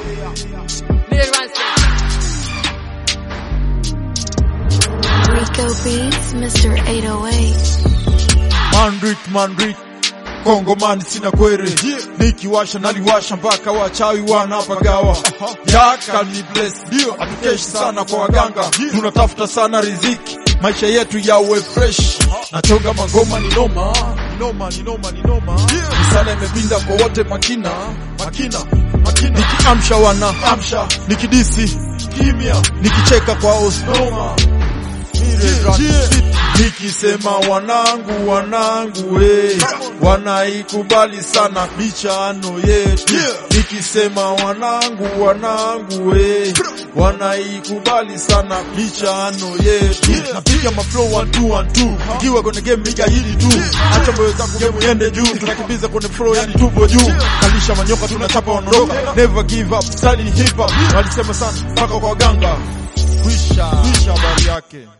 Rico Beats, Mr. 808. Manrik Kongo man sina kwere, nikiwasha naliwasha mpaka wachawi wanapagawa. Yaka ni bless, atukeshi sana kwa waganga, tunatafuta sana riziki, maisha yetu yawe fresh. Nachoga magoma ni noma. Misala imepinda kwa wote makina. Nikiamsha wana amsha, nikidisi kimya, nikicheka kwa osnoma. Nikisema wanangu wanaikubali sana michano yetu. Nikisema wanangu wanaikubali sana michano yetu. Napiga maflow 1-2-1-2, ikiwa kwenye game miga hili tu. Acha moyo zako game yende juu, tunakimbiza kwenye flow yani tupo juu. Kalisha manyoka tunachapa ondoka, never give up, study hip hop. Walisema sana mpaka kwa ganga. Kwisha habari yake.